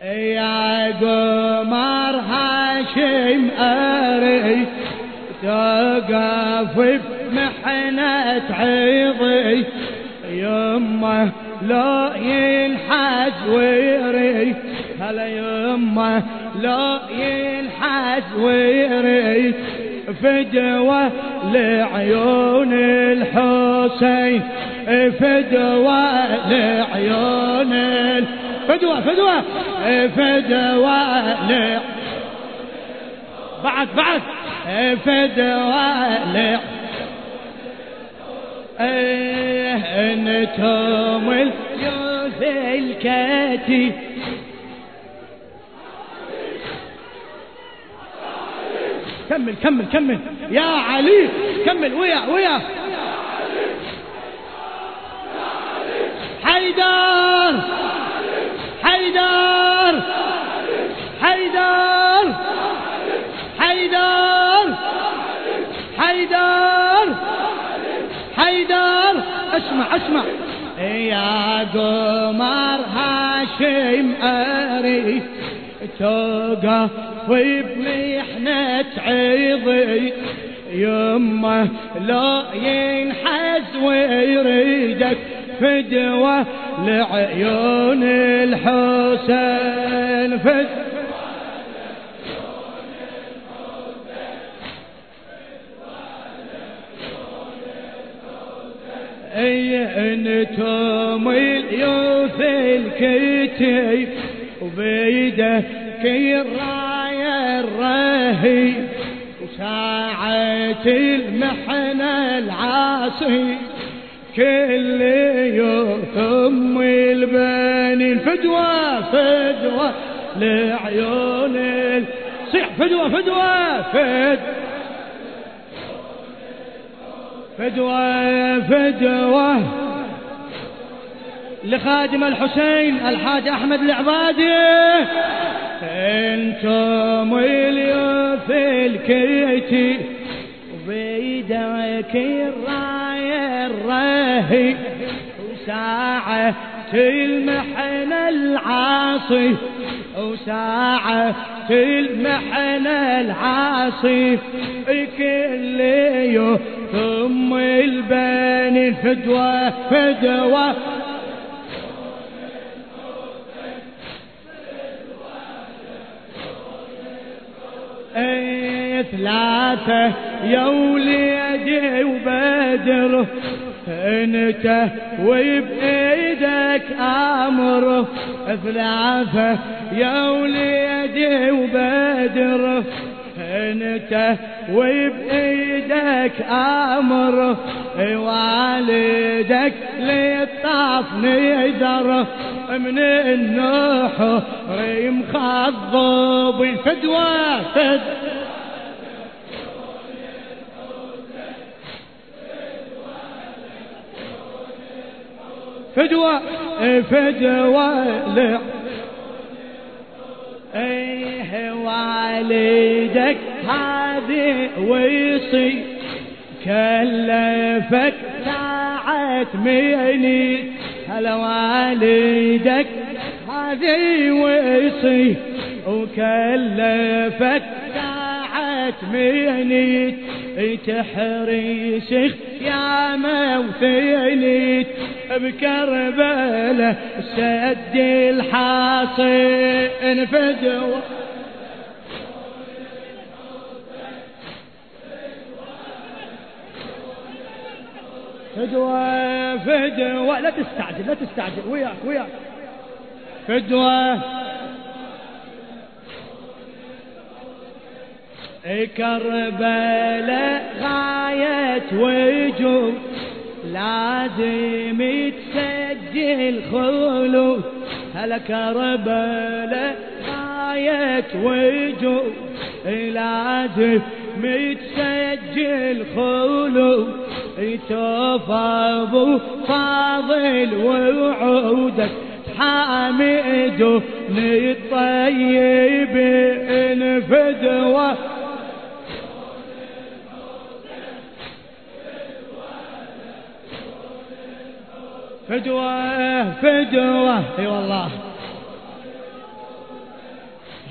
يا قمر هاشم أريد توقف بمحنة عيضي، يمه لو ينحز ويريد، هلا يمه لو ينحز ويريد فدوة لعيون الحسين، فدوة لعيون فدوة بعد فدوة انتم الجوز الكاتي. كمل يا علي، كمل ويا حيدر اسمع يا قمر هاشم أريد توقف بمحنة عيضي، يمه لو ينحز ويريدك فدوة لعيون الحسين، انتم اليوث الكتيب وبيدك الراية الرهيب، وساعة المحنة العاصي كل يوم البنين فدوة لعيون صيح فدوة لخادم الحسين الحاج أحمد العبادي. انتم اليوث الكتي وبيدك الراية الرهيب، وساعة المحنة العاصي كل يوم ثم البنين فدوة ثلاثة يا وليدي وبدر، انت وبايدك امر، ثلاثة يا وليدي وبدر، انت وبايدك امر، والدك للطاف نذر من النحر مخضب فدوة والدك هذه وصي كلفك ساعة ميني، هلا والدك هذه وصي وكلفك ساعة ميني، تحريسك يا موثيني بكربلة سد الحاصن فدوة لا تستعجل وياك فدوة كربلاء غاية وجود لازم تسجل خلود، هلا كربلاء غاية وجود لازم تسجل خلود، توفى ابو فاضل ووعودك حامد الطيب فدوة فدوة اي والله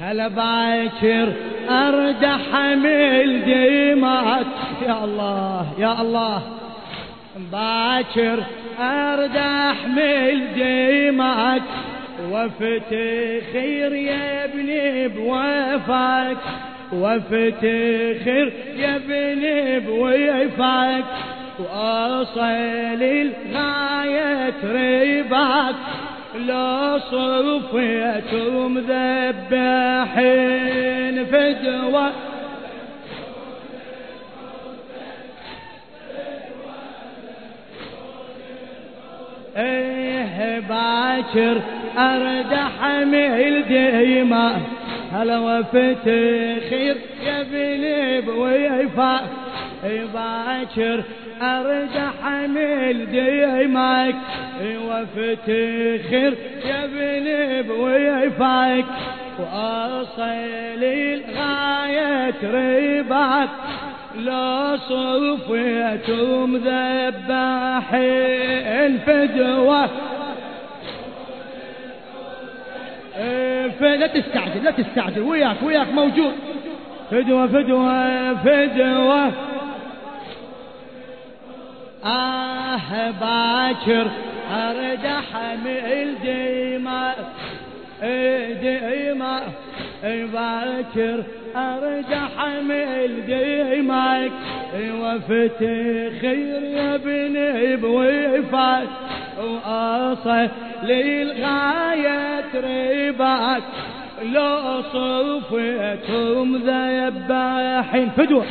هلا باكر أرد حمل دماك يا الله يا الله، باكر أرد أحمل دماك وافتخر يا ابني بوفاك، وافتخر يا ابني بوفاك، وأصل الغاية رباك لو صفيتم ذبحين فدوة. ايه باكر ارد حمل دماء، هلا وافتخر يا ابني بوفاك، باكر أرد حمل دماك وافتخر يا ابني بوفاك، وأصل الغاية رباك لو صفيتم ذبحين فدوة. لا تستعجل لا تستعجل، وياك موجود. فدوة فدوة فدوة. باكر أرد حمل دماء دماء، باكر أرد حمل دماءك وافتخر يا ابني بوفاك، وأصل للغاية رباك لو صفيتم ذباحين فدوة.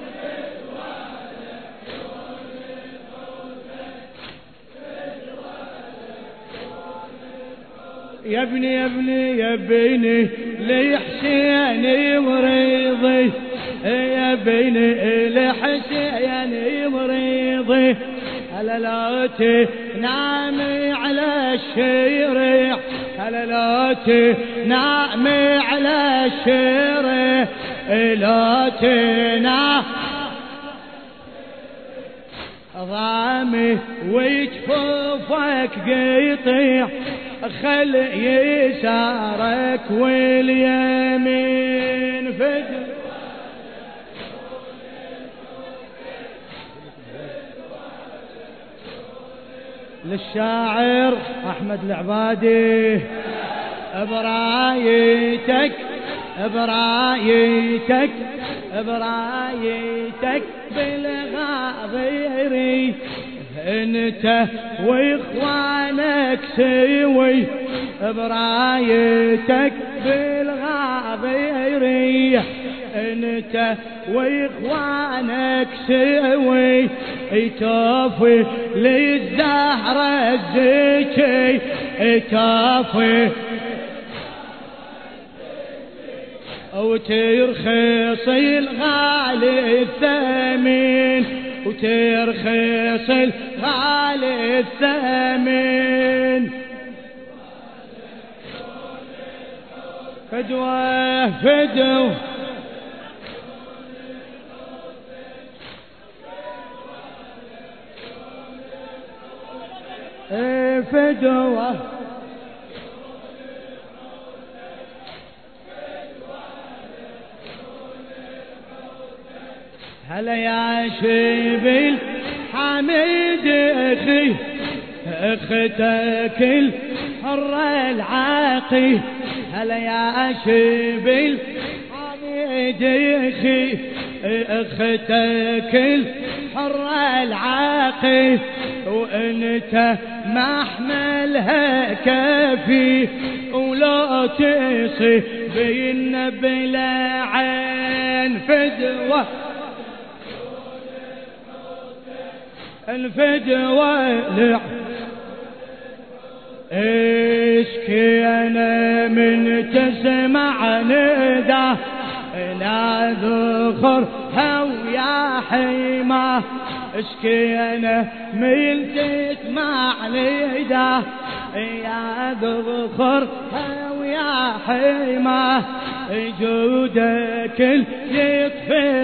يا ابني يا ابني يا ابني لحسين مريضي، يا ابني لحسين مريضي، هلا لا تنامي على الشريع، هلا لا تنامي على الشريع، لا تنام ضامي وجفوفك قيطيع، خل يسارك واليمين فدوة. للشاعر أحمد العبادي برايتك برايتك برايتك بالغاضري، انت واخوانك سوي برايتك بالغاضري، انت واخوانك سوي يتوفي للزهرة الزكي، يتوفي وترخص الغالي الثمين، وترخص الغالي الثمين. فدوة فدوة فدوة. هلا يا شبيل حميد اخي، اختك الحرة العاقي، هلا يا شبيل حميد اخي، اختك الحرة العاقي، وانت محملها كافي، ولا تصيب بينا بلا عين فدوة. الفدوة اشكي انا من تسمع ندى، لا ذخرها ويا حيمة، اشكي انا من تسمع ندى، يا ذخرها ويا حيمة، جودك يطفي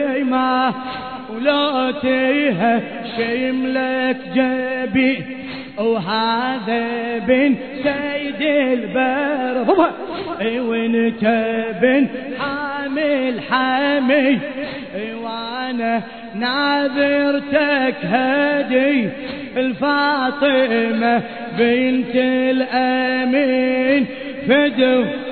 الظيمة، ولا تيها شيملك جبي وهذا بن سيد البر وانت بن حامل حمي وانا ناذرتك هدي الفاطمة بنت الأمين فدو